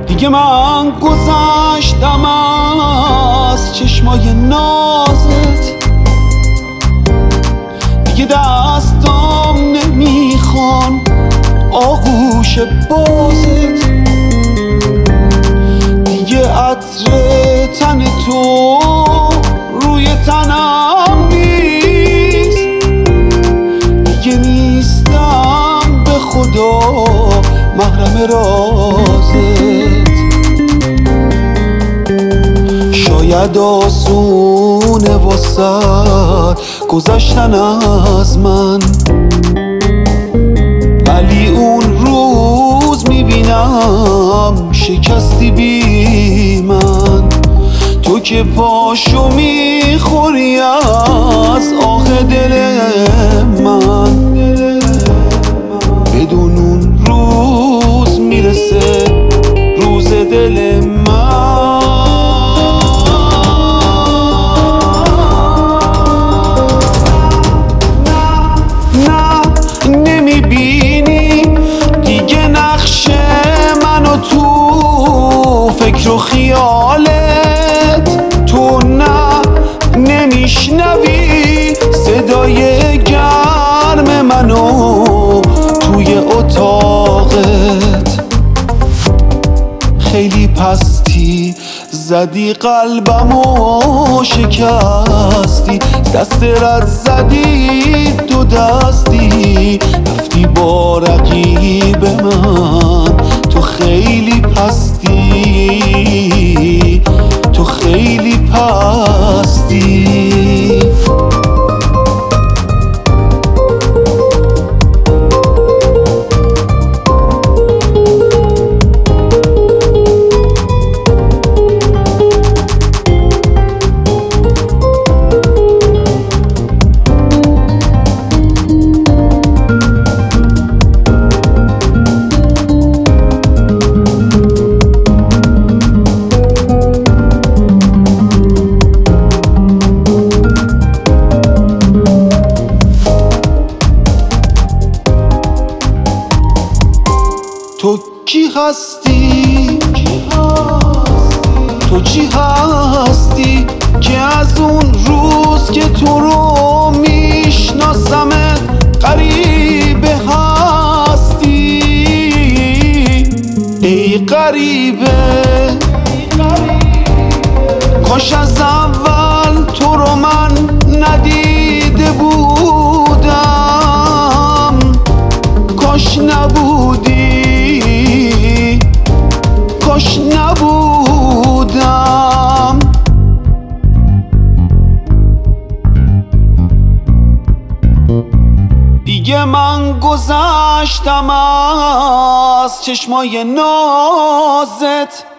دیگه من گذشتم از چشمای نازت، دیگه دستام نمیخوان آغوش بازت، دیگه عطر تن تو روی تنم نیست، دیگه نیستم به خدا محرم رازت. شاید آسونه واسه گذشتن از من، ولی اون روز میبینم شکستی بی من. تو که پاشو میخوری از آخ دل من، بدون اون روز میرسه روز دل من. نمیبینی دیگه نقش منو تو فکر و خیالت، تو نمیشنوی صدای گرم منو توی اتاقت. خیلی پستی زدی قلبمو شکستی، دست رد زدی دو دستی، رفتی با رقیب من. تو خیلی پستی، تو خیلی پستی. تو کی هستی؟ تو چی هستی که از اون روز که تو رو میشناسمت غریبه هستی؟ ای غریبه، کاش از اول تو رو من ندیده بودم، کاش نبودی، کاش نبودم. دیگه من گذشتم از چشمای نازت،